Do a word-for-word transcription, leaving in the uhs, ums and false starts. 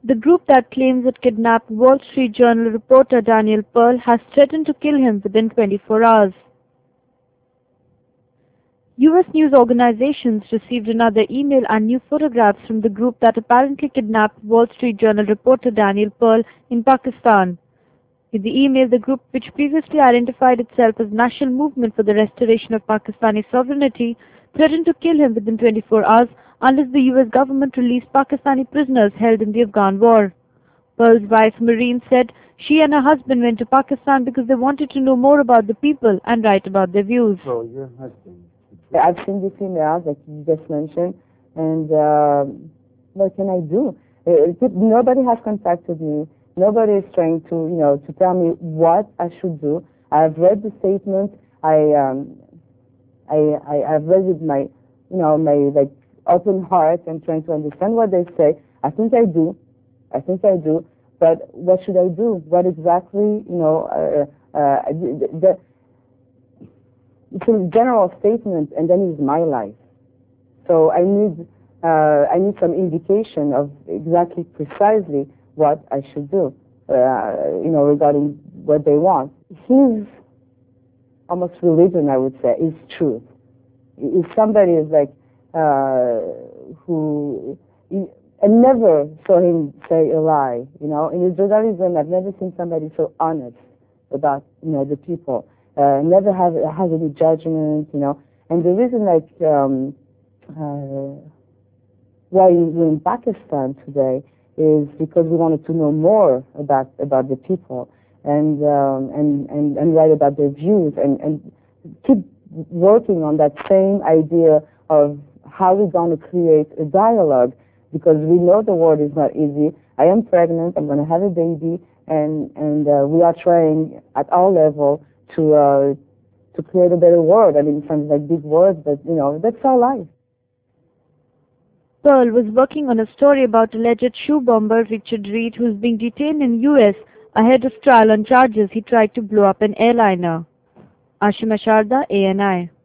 The group that claims it kidnapped Wall Street Journal reporter Daniel Pearl has threatened to kill him within twenty-four hours. U S news organizations received another email and new photographs from the group that apparently kidnapped Wall Street Journal reporter Daniel Pearl in Pakistan. In the email, the group, which previously identified itself as National Movement for the Restoration of Pakistani Sovereignty, threatened to kill him within twenty-four hours unless the U S government released Pakistani prisoners held in the Afghan war. Pearl's wife, Marine, said she and her husband went to Pakistan because they wanted to know more about the people and write about their views. So your husband? I've seen this email that you just mentioned, and uh, what can I do? It, it, nobody has contacted me. Nobody is trying to, you know, to tell me what I should do. I've read the statement. I, um, I, I, I've read with my, you know, my like open heart and trying to understand what they say. I think I do. I think I do. But what should I do? What exactly, you know, uh, uh, the, the, it's a general statement, and then it's my life. So I need, uh, I need some indication of exactly, precisely what I should do, uh, you know, regarding what they want. His almost religion, I would say, is truth. If somebody is like, uh, who, I never saw him say a lie, you know. In Judaism, I've never seen somebody so honest about, you know, the people. Uh, never have has any judgment, you know. And the reason, like, um, uh, why we're in Pakistan today is because we wanted to know more about about the people and um, and, and and write about their views and and keep working on that same idea of how we're going to create a dialogue, because we know the world is not easy. I am pregnant. I'm going to have a baby, and and uh, we are trying at our level to uh, to create a better world. I mean, it sounds like big words, but you know, that's our life. Pearl was working on a story about alleged shoe bomber Richard Reed, who is being detained in the U S ahead of trial on charges he tried to blow up an airliner. Ashima Sharda, A N I.